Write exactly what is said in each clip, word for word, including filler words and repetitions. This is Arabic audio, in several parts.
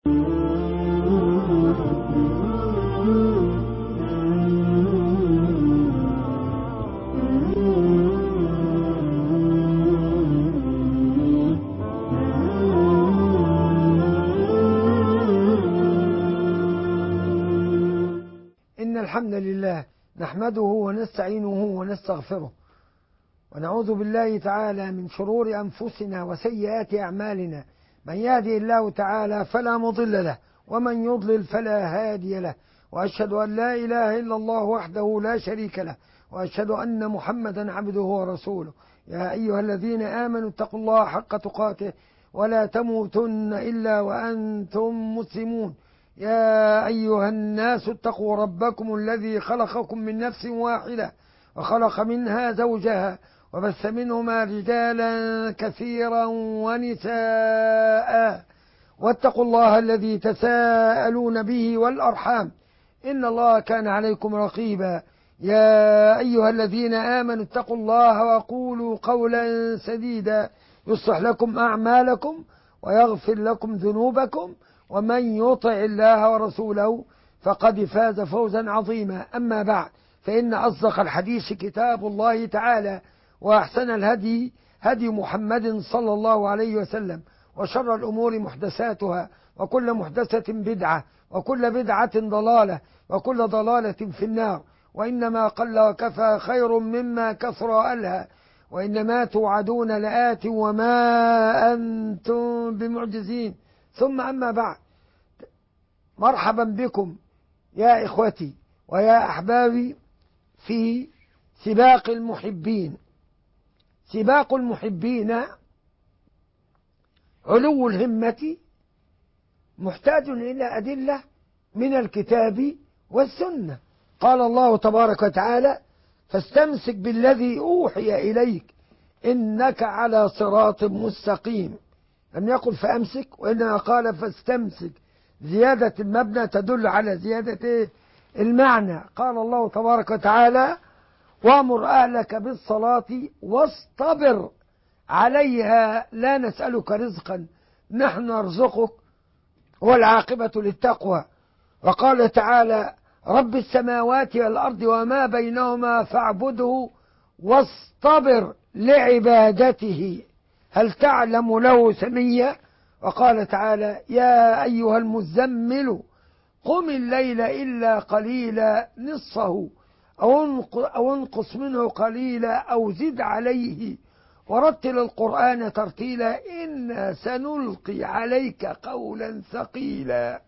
إن الحمد لله نحمده ونستعينه ونستغفره ونعوذ بالله تعالى من شرور أنفسنا وسيئات أعمالنا. من يهدي الله تعالى فلا مضل له ومن يضلل فلا هادي له، وأشهد أن لا إله إلا الله وحده لا شريك له، وأشهد أن محمدا عبده ورسوله. يا أيها الذين آمنوا اتقوا الله حق تقاته ولا تموتن إلا وأنتم مسلمون. يا أيها الناس اتقوا ربكم الذي خلقكم من نفس واحدة وخلق منها زوجها وبث منهما رجالا كثيرا ونساء، واتقوا الله الذي تساءلون به والأرحام إن الله كان عليكم رقيبا. يا أيها الذين آمنوا اتقوا الله وقولوا قولا سديدا يصلح لكم أعمالكم ويغفر لكم ذنوبكم، ومن يطع الله ورسوله فقد فاز فوزا عظيما. أما بعد، فإن أصدق الحديث كتاب الله تعالى، وأحسن الهدي هدي محمد صلى الله عليه وسلم، وشر الأمور محدثاتها، وكل محدثة بدعة، وكل بدعة ضلالة، وكل ضلالة في النار. وإنما قل وكفى خير مما كثر وألهى، وإنما توعدون لآت وما أنتم بمعجزين. ثم أما بعد، مرحبا بكم يا إخوتي ويا أحبابي في سباق المحبين. سباق المحبين علو الهمة محتاج إلى أدلة من الكتاب والسنة. قال الله تبارك وتعالى: فاستمسك بالذي أوحي إليك إنك على صراط مستقيم. لم يقل فأمسك، وإنما قال فاستمسك. زيادة المبنى تدل على زيادة المعنى. قال الله تبارك وتعالى: وأمر أهلك بالصلاة واصطبر عليها لا نسألك رزقا نحن نرزقك والعاقبة للتقوى. وقال تعالى: رب السماوات والأرض وما بينهما فاعبده واصطبر لعبادته هل تعلم له سميا. وقال تعالى: يا أيها المزمل قم الليل إلا قليلا نصفه أو انقص منه قليلا أو زد عليه ورتل القرآن ترتيلا إنا سنلقي عليك قولا ثقيلا.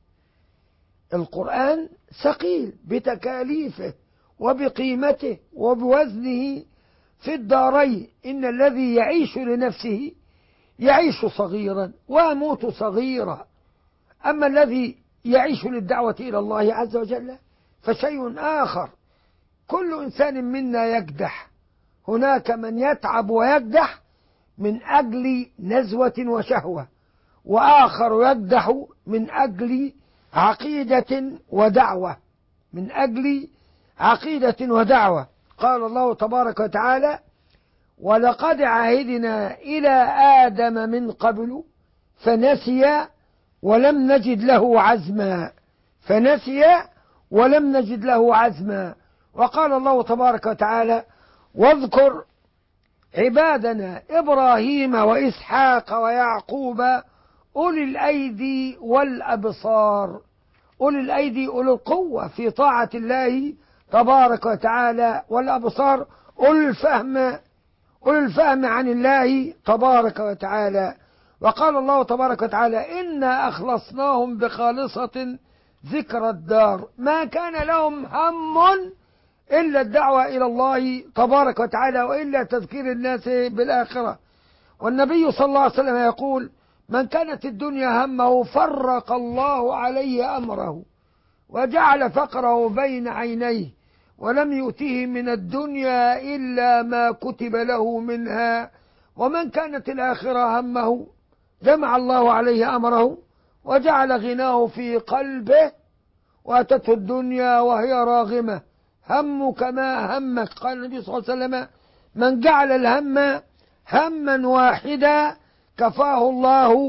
القرآن ثقيل بتكاليفه وبقيمته وبوزنه في الدارين. إن الذي يعيش لنفسه يعيش صغيرا ويموت صغيرا، أما الذي يعيش للدعوة إلى الله عز وجل فشيء آخر. كل إنسان منا يكدح، هناك من يتعب ويكدح من أجل نزوة وشهوة، وآخر يكدح من أجل عقيدة ودعوة من أجل عقيدة ودعوة. قال الله تبارك وتعالى: ولقد عهدنا إلى آدم من قبل فنسي ولم نجد له عزما فنسي ولم نجد له عزما. وقال الله تبارك وتعالى: واذكر عبادنا إبراهيم وإسحاق ويعقوب أولي الأيدي والأبصار. أولي الأيدي أولي القوة في طاعة الله تبارك وتعالى، والأبصار أولي الفهم أولي الفهم عن الله تبارك وتعالى. وقال الله تبارك وتعالى: إنا أخلصناهم بخالصة ذكر الدار ما كان لهم هم إلا الدعوة إلى الله تبارك وتعالى وإلا تذكير الناس بالآخرة. والنبي صلى الله عليه وسلم يقول: من كانت الدنيا همه فرق الله عليه أمره وجعل فقره بين عينيه ولم يؤته من الدنيا إلا ما كتب له منها. ومن كانت الآخرة همه جمع الله عليه أمره وجعل غناه في قلبه وأتته الدنيا وهي راغمة. همك ما همك. قال النبي صلى الله عليه وسلم: من جعل الهم هما واحدا كفاه الله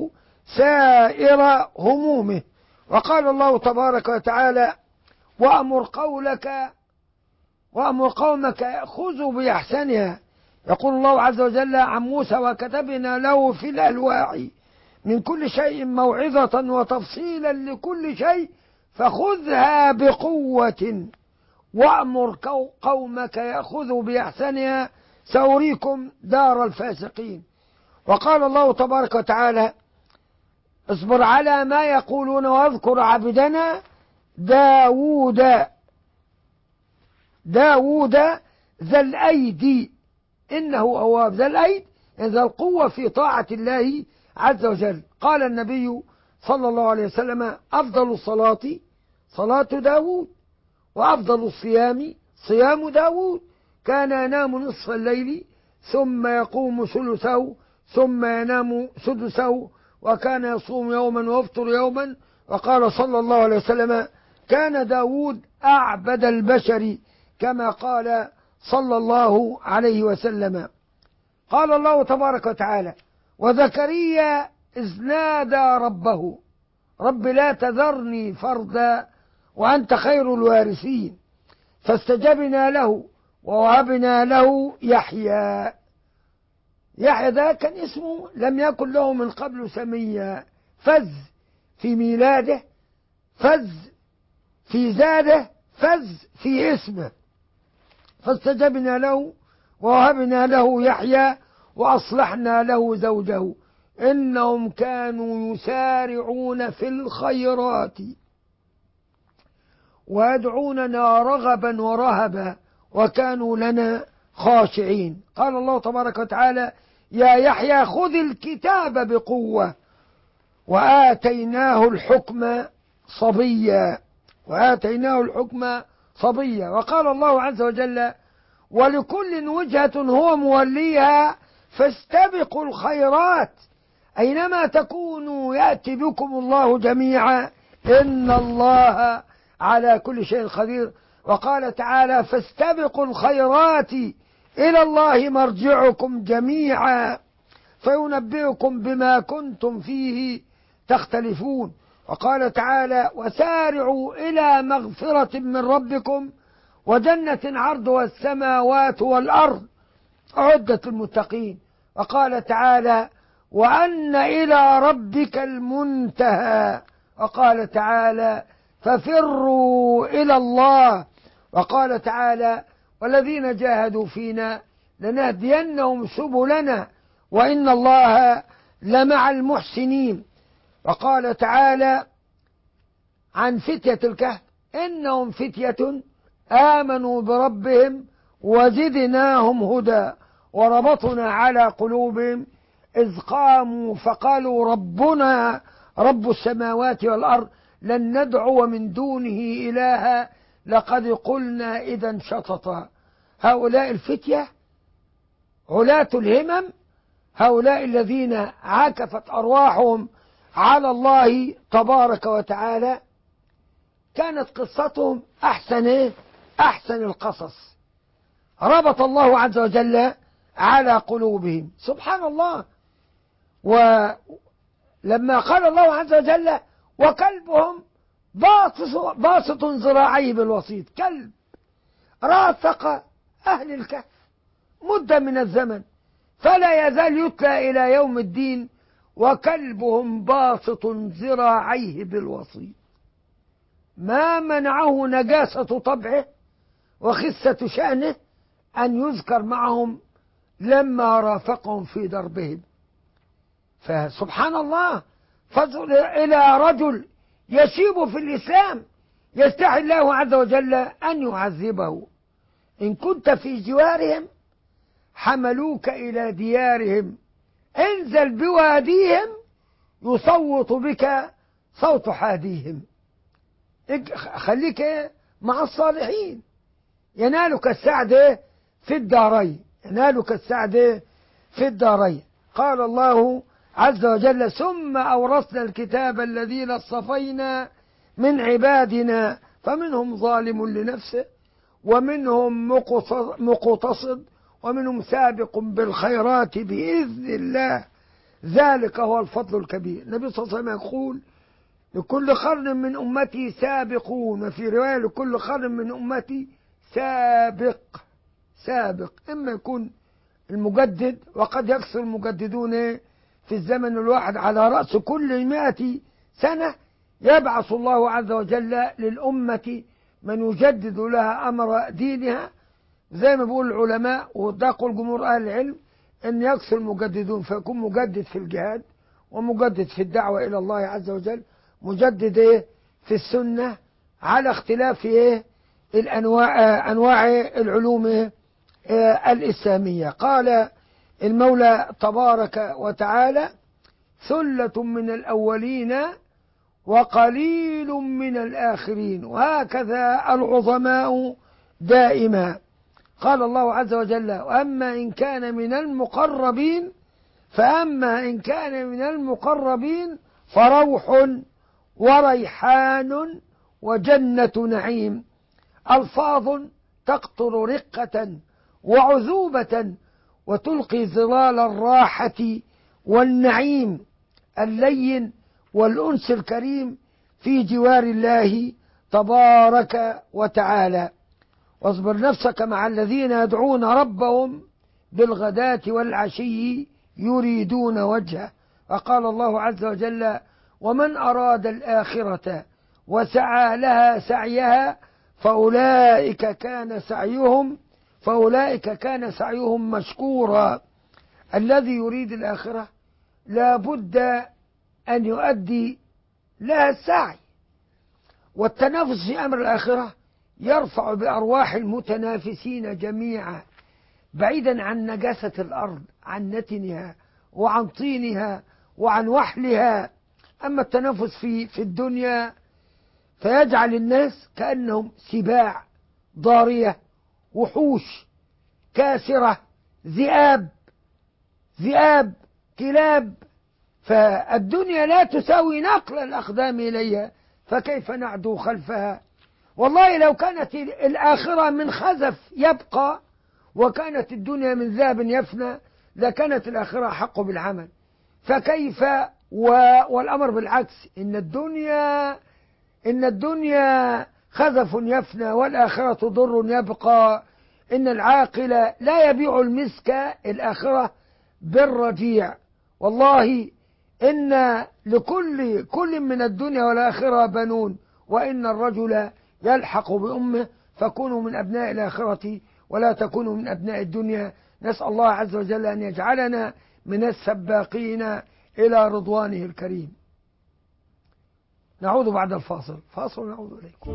سائر همومه. وقال الله تبارك وتعالى وأمر قولك وأمر قومك يأخذوا بأحسنها. يقول الله عز وجل عن موسى وكتبنا له في الألواح من كل شيء موعظة وتفصيلا لكل شيء فخذها بقوة وأمر قومك يأخذوا بأحسنها سأريكم دار الفاسقين. وقال الله تبارك وتعالى اصبر على ما يقولون واذكر عبدنا داود داود ذا الأيدي إنه أواب. ذا الأيد ذا القوة في طاعة الله عز وجل. قال النبي صلى الله عليه وسلم أفضل الصلاة صلاة داود وأفضل الصيام صيام داود كان ينام نصف الليل ثم يقوم ثلثه ثم ينام سدسه وكان يصوم يوما ويفطر يوما. وقال صلى الله عليه وسلم كان داود أعبد البشر كما قال صلى الله عليه وسلم. قال الله تبارك وتعالى وزكريا إذ نادى ربه رب لا تذرني فردا وأنت خير الوارثين فاستجبنا له ووهبنا له يحيى. يحيى ده كان اسمه لم يكن له من قبل سميا. فز في ميلاده، فز في زاده، فز في اسمه. فاستجبنا له ووهبنا له يحيى وأصلحنا له زوجه إنهم كانوا يسارعون في الخيرات ويدعوننا رغبا ورهبا وكانوا لنا خاشعين. قال الله تبارك وتعالى يا يحيى خذ الكتاب بقوة وآتيناه الحكم صبيا وآتيناه الحكم صبيا. وقال الله عز وجل ولكل وجهة هو موليها فاستبقوا الخيرات أينما تكونوا يأتي بكم الله جميعا إن الله على كل شيء قدير. وقال تعالى فاستبقوا الخيرات إلى الله مرجعكم جميعا فينبئكم بما كنتم فيه تختلفون. وقال تعالى وسارعوا إلى مغفرة من ربكم وجنة عرضها السماوات والأرض أعدت المتقين. وقال تعالى وأن إلى ربك المنتهى. وقال تعالى ففروا إلى الله. وقال تعالى والذين جاهدوا فينا لنهدينهم سبلنا وإن الله لمع المحسنين. وقال تعالى عن فتية الكهف إنهم فتية آمنوا بربهم وزدناهم هدى وربطنا على قلوبهم إذ قاموا فقالوا ربنا رب السماوات والأرض لن ندعو من دونه إلها لقد قلنا إذا شططا. هؤلاء الفتية علاة الهمم هؤلاء الذين عكفت أرواحهم على الله تبارك وتعالى كانت قصتهم أحسن أحسن القصص. ربط الله عز وجل على قلوبهم سبحان الله. ولما قال الله عز وجل وكلبهم باسط ذراعيه بالوسيط كلب رافق أهل الكهف مدة من الزمن فلا يزال يتلى إلى يوم الدين وكلبهم باسط ذراعيه بالوسيط ما منعه نجاسة طبعه وخسة شأنه أن يذكر معهم لما رافقهم في دربهم. فسبحان الله فضل إلى رجل يشيب في الإسلام يستحي الله عز وجل أن يعذبه. إن كنت في جوارهم حملوك إلى ديارهم انزل بواديهم يصوت بك صوت حاديهم. خليك مع الصالحين ينالك السعد في الدارين ينالك السعد في الدارين. قال الله عز وجل ثم أورثنا الكتاب الذين اصطفينا من عبادنا فمنهم ظالم لنفسه ومنهم مقتصد ومنهم سابق بالخيرات بإذن الله ذلك هو الفضل الكبير. النبي صلى الله عليه وسلم يقول لكل قرن من أمتي سابقون، وفي رواية لكل قرن من أمتي سابق. سابق إما يكون المجدد، وقد يكثر المجددون في الزمن الواحد على رأس كل مائة سنة يبعث الله عز وجل للأمة من يجدد لها أمر دينها، زي ما بيقول العلماء وده قول جمهور أهل العلم، أن يكثر المجددون، فيكون مجدد في الجهاد، ومجدد في الدعوة إلى الله عز وجل، مجدد إيه في السنة، على اختلاف إيه الأنواع أنواع العلوم إيه الإسلامية. قال المولى تبارك وتعالى: ثلة من الأولين وقليل من الآخرين، وهكذا العظماء دائما. قال الله عز وجل: وأما إن كان من المقربين فأما إن كان من المقربين فروح وريحان وجنة نعيم. ألفاظ تقطر رقة وعذوبة وتلقي ظلال الراحة والنعيم اللين والأنس الكريم في جوار الله تبارك وتعالى. واصبر نفسك مع الذين يدعون ربهم بالغداة والعشي يريدون وجهه. وقال الله عز وجل: ومن أراد الآخرة وسعى لها سعيها فأولئك كان سعيهم فأولئك كان سعيهم مشكورا. الذي يريد الآخرة لا بد أن يؤدي لها السعي، والتنافس في أمر الآخرة يرفع بأرواح المتنافسين جميعا بعيدا عن نجاسة الأرض، عن نتنها وعن طينها وعن وحلها. أما التنافس في في الدنيا فيجعل الناس كأنهم سباع ضارية، وحوش كاسرة، ذئاب ذئاب كلاب. فالدنيا لا تساوي نقل الأقدام إليها، فكيف نعدو خلفها؟ والله لو كانت الآخرة من خزف يبقى وكانت الدنيا من ذهب يفنى لكانت الآخرة حق بالعمل. فكيف والأمر بالعكس، إن الدنيا إن الدنيا خزف يفنى والآخرة ضر يبقى. إن العاقل لا يبيع المسك الآخرة بالرجيع. والله إن لكل كل من الدنيا والآخرة بنون، وإن الرجل يلحق بأمه، فكونوا من أبناء الآخرة ولا تكونوا من أبناء الدنيا. نسأل الله عز وجل أن يجعلنا من السباقين إلى رضوانه الكريم. نعود بعد الفاصل. فاصل نعود إليكم.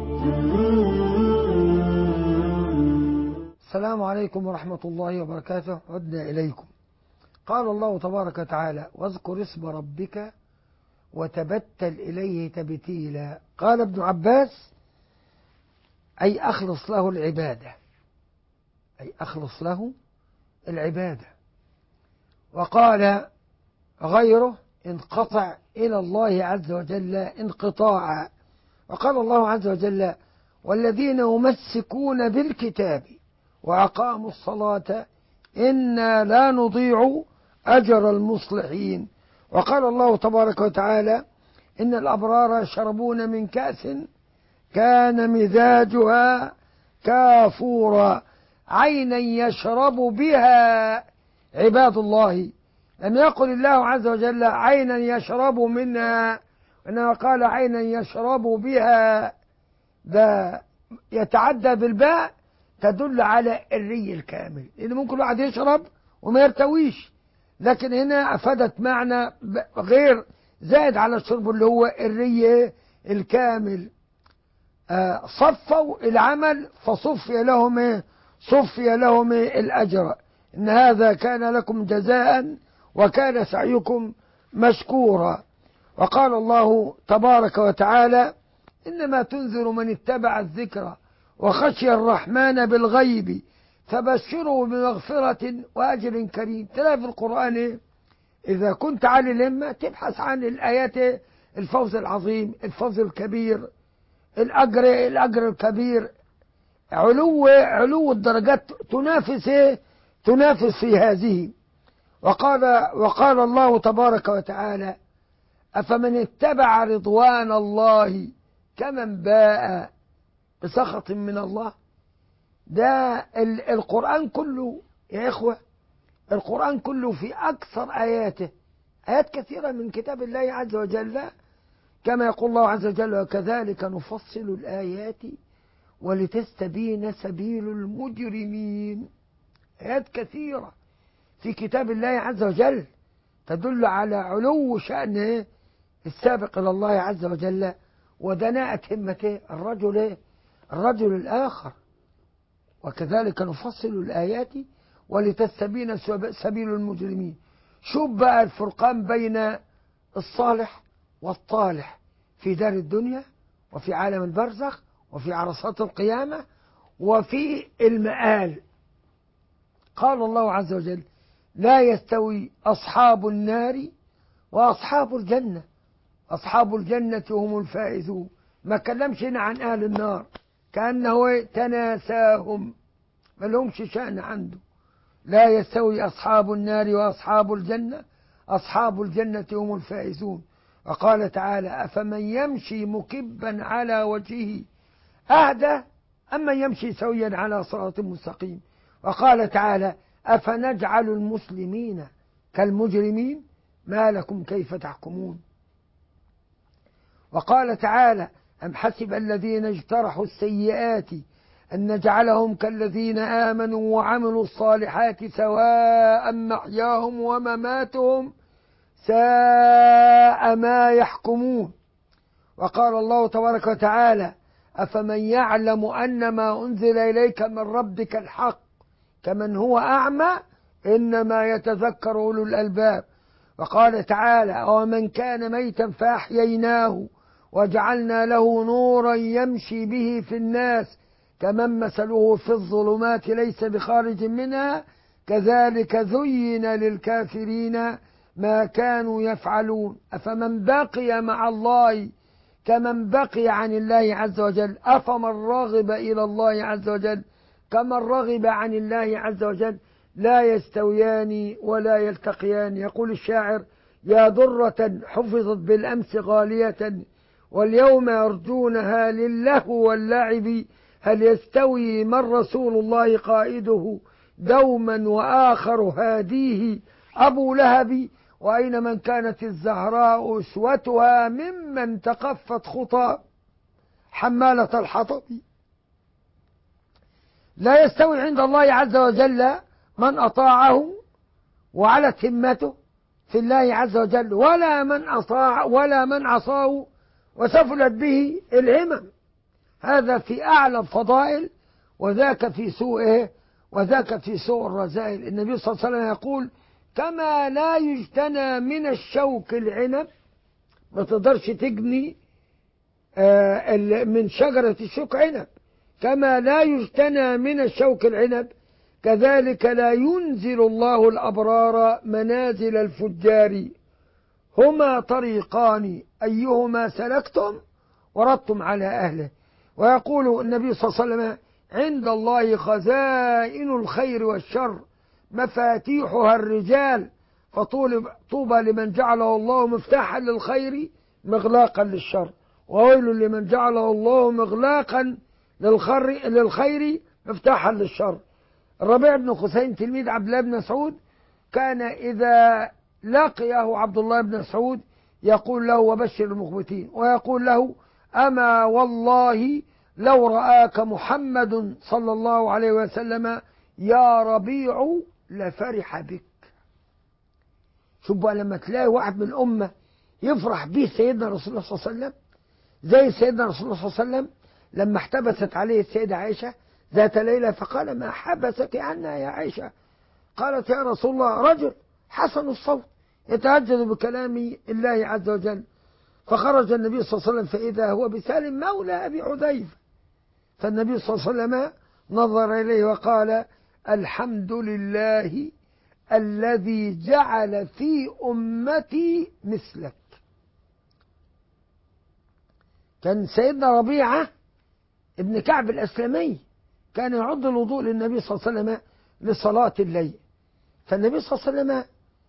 السلام عليكم ورحمة الله وبركاته. عدنا إليكم. قال الله تبارك وتعالى: واذكر اسم ربك وتبتل إليه تبتيلا. قال ابن عباس: أي أخلص له العبادة، أي أخلص له العبادة. وقال غيره: انقطع إلى الله عز وجل انقطاعا. وقال الله عز وجل: والذين يمسكون بالكتاب وأقاموا الصلاة إنا لا نضيع أجر المصلحين. وقال الله تبارك وتعالى: إن الأبرار يشربون من كأس كان مزاجها كافورا عينا يشرب بها عباد الله. لم يقل الله عز وجل عينا يشرب منها، إنما قال عينا يشرب بها. ده يتعدى بالباء تدل على الري الكامل، لأن ممكن واحد يشرب وما يرتويش، لكن هنا أفادت معنى غير زائد على الشرب اللي هو الري الكامل. آه صفوا العمل فصفي لهم إيه؟ صفي لهم إيه؟ الأجر. إن هذا كان لكم جزاء وكان سعيكم مشكورا. وقال الله تبارك وتعالى: إنما تنذر من اتبع الذكر وخشي الرحمن بالغيب فبشره بمغفرة وأجر كريم. تلاقي في القرآن إذا كنت على الهمة تبحث عن الآيات، الفوز العظيم، الفوز الكبير، الأجر الأجر الكبير، علو علو الدرجات، تنافس تنافس في هذه. وقال, وقال الله تبارك وتعالى: أفمن اتبع رضوان الله كمن باء بسخط من الله. ده القرآن كله يا إخوة، القرآن كله في أكثر آياته آيات كثيرة من كتاب الله عز وجل، كما يقول الله عز وجل: وكذلك نفصل الآيات ولتستبين سبيل المجرمين. آيات كثيرة في كتاب الله عز وجل تدل على علو شأنه السابق إلى الله عز وجل ودناءة همته الرجل الرجل الآخر. وكذلك نفصل الآيات ولتستبين سبيل المجرمين. شوف بقى الفرقان بين الصالح والطالح في دار الدنيا وفي عالم البرزخ وفي عرصات القيامة وفي المآل. قال الله عز وجل: لا يستوي أصحاب النار وأصحاب الجنة، أصحاب الجنة هم الفائزون. ما كلمش هنا عن أهل النار كأنه تناساهم، ما لهمش شأن عنده. لا يستوي أصحاب النار وأصحاب الجنة، أصحاب الجنة هم الفائزون. وقال تعالى: أفمن يمشي مكبا على وجهه أهدى أما يمشي سويا على صراط مستقيم. وقال تعالى: أفنجعل المسلمين كالمجرمين ما لكم كيف تحكمون. وقال تعالى: أم حسب الذين اجترحوا السيئات أن نجعلهم كالذين آمنوا وعملوا الصالحات سواء محياهم ومماتهم ساء ما يحكمون. وقال الله تبارك وتعالى: أفمن يعلم أن ما أنزل إليك من ربك الحق كمن هو أعمى إنما يتذكر أولو الألباب. وقال تعالى: ومن كان ميتا فأحييناه وجعلنا له نورا يمشي به في الناس كمن مثله في الظلمات ليس بخارج منها كذلك زين للكافرين ما كانوا يفعلون. أفمن بقي مع الله كمن بقي عن الله عز وجل، أفمن رغب إلى الله عز وجل كمن رغب عن الله عز وجل لا يستويان ولا يلتقيان. يقول الشاعر: يا درة حفظت بالأمس غالية واليوم يرجونها للهو واللعب، هل يستوي من رسول الله قائده دوما وآخر هاديه أبو لهب، وأين من كانت الزهراء أسوتها ممن تقفت خطى حمالة الحطب. لا يستوي عند الله عز وجل من أطاعه وعلت همته في الله عز وجل ولا من أطاع ولا من عصاه وسفلت به الهمم. هذا في أعلى الفضائل وذاك في سوءه وذاك في سوء الرذائل. النبي صلى الله عليه وسلم يقول: كما لا يجتنى من الشوك العنب، ما تقدرش تجني من شجرة الشوك عنب، كما لا يجتنى من الشوك العنب كذلك لا ينزل الله الأبرار منازل الفجار. هما طريقان أيهما سلكتم وردتم على أهله. ويقول النبي صلى الله عليه وسلم: عند الله خزائن الخير والشر مفاتيحها الرجال، فطوبى لمن جعله الله مفتاحا للخير مغلاقا للشر، وويل لمن جعله الله مغلاقا للخير مفتاحا للشر. الربيع بن خثيم تلميذ عبد الله بن مسعود كان إذا لقيه عبد الله بن مسعود يقول له: وبشر المخبتين، ويقول له: أما والله لو رآك محمد صلى الله عليه وسلم يا ربيع لفرح بك. شوف بقى لما تلاقي واحد من الأمة يفرح به سيدنا رسول الله صلى الله عليه وسلم، زي سيدنا رسول الله صلى الله عليه وسلم لما احتبست عليه السيدة عائشة ذات ليلة فقال: ما حبسك عنا يا عائشة؟ قالت: يا رسول الله رجل حسن الصوت يتهجد بكلام الله عز وجل. فخرج النبي صلى الله عليه وسلم فإذا هو بسالم مولى أبي حذيفة، فالنبي صلى الله عليه وسلم نظر إليه وقال: الحمد لله الذي جعل في أمتي مثلك. كان سيدنا ربيعة ابن كعب الأسلمي كان يعد الوضوء للنبي صلى الله عليه وسلم لصلاة الليل، فالنبي صلى الله عليه وسلم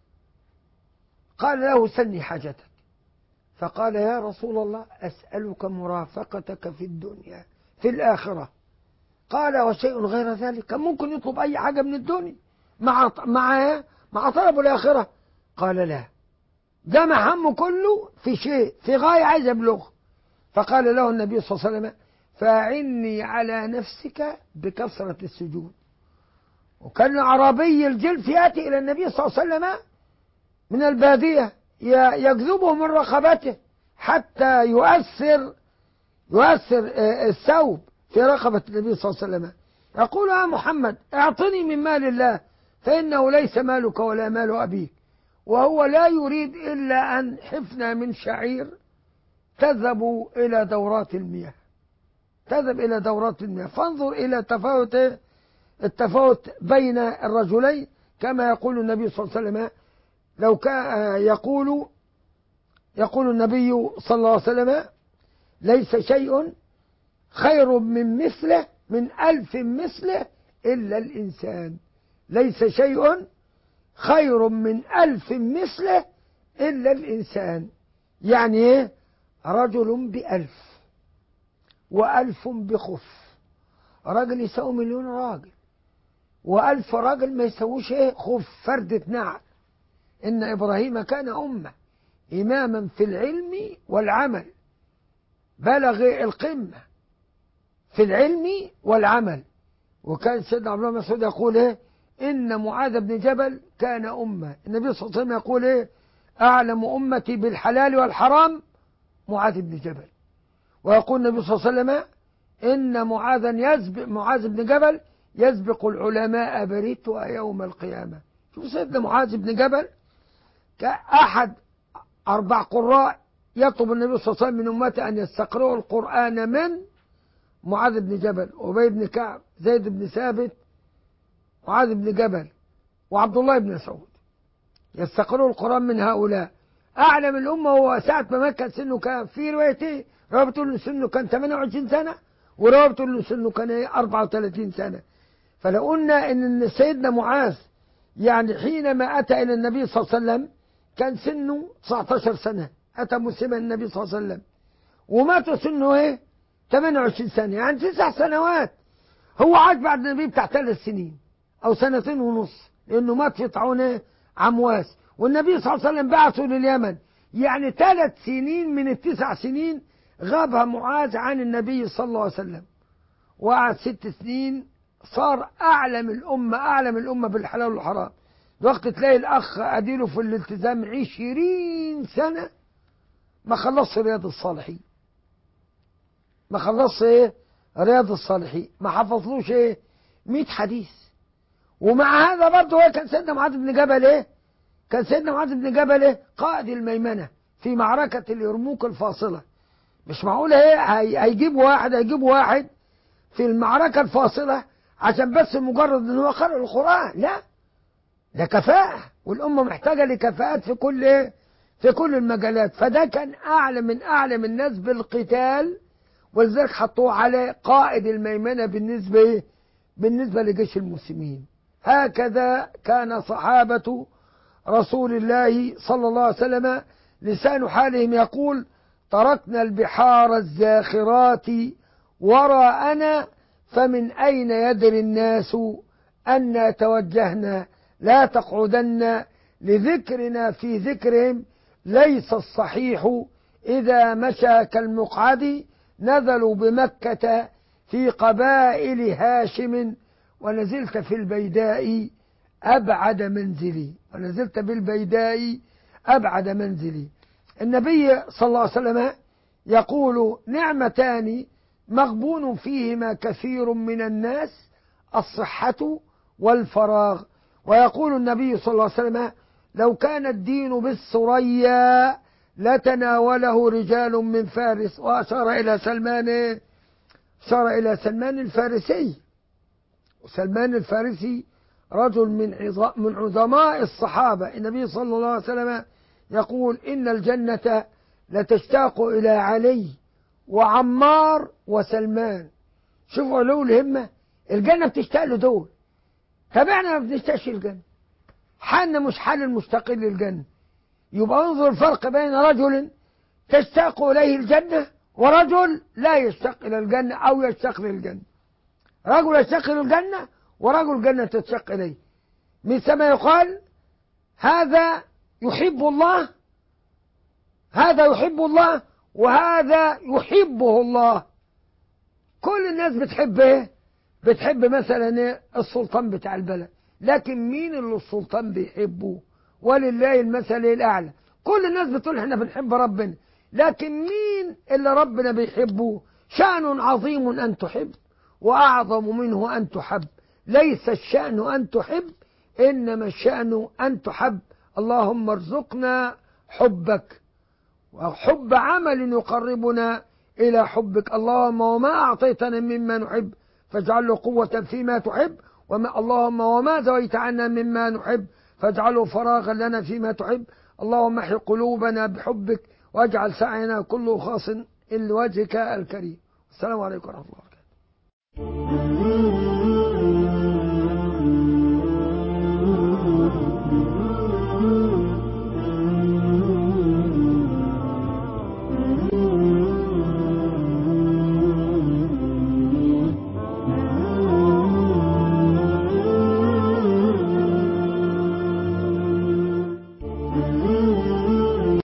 قال له سلني حاجتك. فقال يا رسول الله أسألك مرافقتك في الدنيا في الآخرة. قال وشيء غير ذلك؟ كان ممكن يطلب أي حاجة من الدنيا مع مع مع طلب الآخرة. قال لا، جمع همه كله في شيء، في غاية عايز يبلغ. فقال له النبي صلى الله عليه وسلم فاعني على نفسك بكثرة السجود. وكان أعرابي الجلف يأتي إلى النبي صلى الله عليه وسلم من البادية يجذبه من رقبته حتى يؤثر يؤثر الثوب في رقبة النبي صلى الله عليه وسلم. يقول يا محمد اعطني من مال الله فإنه ليس مالك ولا مال أبيك، وهو لا يريد إلا أن حفنة من شعير تذهب إلى دورات المياه تذهب إلى دورات المياه. فانظر إلى تفاوت التفاوت بين الرجلين، كما يقول النبي صلى الله عليه وسلم لو كان يقول يقول النبي صلى الله عليه وسلم ليس شيء خير من مثله من ألف مثله إلا الإنسان. ليس شيء خير من ألف مثله إلا الإنسان. يعني إيه؟ رجل بألف وألف بخف. راجل يساوي مليون راجل، وألف راجل ما يسووش إيه؟ خف فردة نعل. إن إبراهيم كان أمة إماما في العلم والعمل، بلغ القمة في العلم والعمل. وكان سيدنا عبد الله بن مسعود يقول إيه؟ إن معاذ بن جبل كان أمة. النبي صلى الله عليه وسلم يقول إيه؟ أعلم أمتي بالحلال والحرام معاذ بن جبل. ويقول النبي صلى الله عليه وسلم إن معاذا يسبق معاذ بن جبل يسبق العلماء بريتها يوم القيامة. شوف سيدنا معاذ بن جبل كأحد أربع قراء يطلب النبي صلى الله عليه وسلم من أمته أن يستقرأوا القرآن من معاذ بن جبل، أبي بن كعب، زيد بن ثابت، معاذ بن جبل، وعبد الله بن مسعود. يستقرأوا القرآن من هؤلاء. أعلم الأمة هو ساعة ما مات كان سنه كان في روايتين، رواية بتقول سنه كان ثمانية وعشرين سنة، ورواية بتقول سنه كان أربعة وثلاثين سنة. فلو قلنا إن سيدنا معاذ يعني حينما أتى إلى النبي صلى الله عليه وسلم كان سنه تسعة عشر سنة، أتى مسلما النبي صلى الله عليه وسلم، ومات سنه إيه؟ ثمانية وعشرين سنة، يعني تسع سنوات. هو عاش بعد النبي بتاع ثلاث سنين أو سنتين ونص، لأنه مات في طاعون عمواس، والنبي صلى الله عليه وسلم بعثه لليمن. يعني ثلاث سنين من التسع سنين غابها معاذ عن النبي صلى الله عليه وسلم، وقعد ست سنين صار أعلم الأمة أعلم الأمة بالحلال والحرام. وقت تلاقي الأخ أديله في الالتزام عشرين سنة ما خلصش رياض الصالحين، ما خلصش إيه؟ رياض الصالحين، ما حفظلوش إيه؟ مئة حديث. ومع هذا برضه هو كان سيدنا معاذ بن جبل إيه؟ كان سيدنا معاذ بن جبل إيه؟ قائد الميمنة في معركة اليرموك الفاصلة. مش معقول إيه هيجيب واحد هيجيب واحد في المعركة الفاصلة عشان بس مجرد إن هو قرأ القرآن، لا، ده كفاءة، والأمة محتاجة لكفاءات في كل إيه؟ في كل المجالات. فده كان أعلم من أعلم الناس بالقتال، ولذلك حطوه على قائد الميمنة بالنسبة إيه؟ بالنسبة لجيش المسلمين. هكذا كان صحابة رسول الله صلى الله عليه وسلم لسان حالهم يقول تركنا البحار الزاخرات وراءنا فمن أين يدري الناس أن توجهنا لا تقعدن لذكرنا في ذكرهم ليس الصحيح إذا مشى كالمقعد نزلوا بمكة في قبائل هاشم ونزلت في البيداء أبعد منزلي ونزلت بالبيداء أبعد منزلي. النبي صلى الله عليه وسلم يقول نعمتان مغبون فيهما كثير من الناس الصحة والفراغ. ويقول النبي صلى الله عليه وسلم لو كان الدين بالثريا لتناوله رجال من فارس، وأشار إلى سلمان أشار إلى سلمان الفارسي. وسلمان الفارسي رجل من من عظماء الصحابة. النبي صلى الله عليه وسلم يقول إن الجنة لتشتاق إلى علي وعمار وسلمان. شوفوا علو الهمة، الجنة بتشتاق له دول. طب احنا ما بنشتاقش الجنة، حالنا مش حال المشتاقين للجنة. يبقى انظر الفرق بين رجل تشتاق إليه الجنة ورجل لا يشتاق إلى الجنة أو يشتاق للجنة. رجل يشتاق إلى الجنة ورجل جنة تشتاق إليه، مثل ما يقال هذا يحب الله، هذا يحب الله وهذا يحبه الله. كل الناس بتحب ايه؟ بتحب مثلا السلطان بتاع البلد، لكن مين اللي السلطان بيحبه؟ ولله المثل الأعلى. كل الناس بتقول احنا بنحب ربنا، لكن مين اللي ربنا بيحبه؟ شأن عظيم أن تحب وأعظم منه أن تحب. ليس الشأن أن تحب، إنما الشأن أن تحب. اللهم ارزقنا حبك وحب عمل يقربنا إلى حبك. اللهم وما أعطيتنا مما نحب فاجعله قوة فيما تحب، وما اللهم وما زويت عنا مما نحب فاجعله فراغا لنا فيما تحب. اللهم احي قلوبنا بحبك واجعل سعينا كله خاص لوجهك الكريم. السلام عليكم ورحمة الله وبركاته.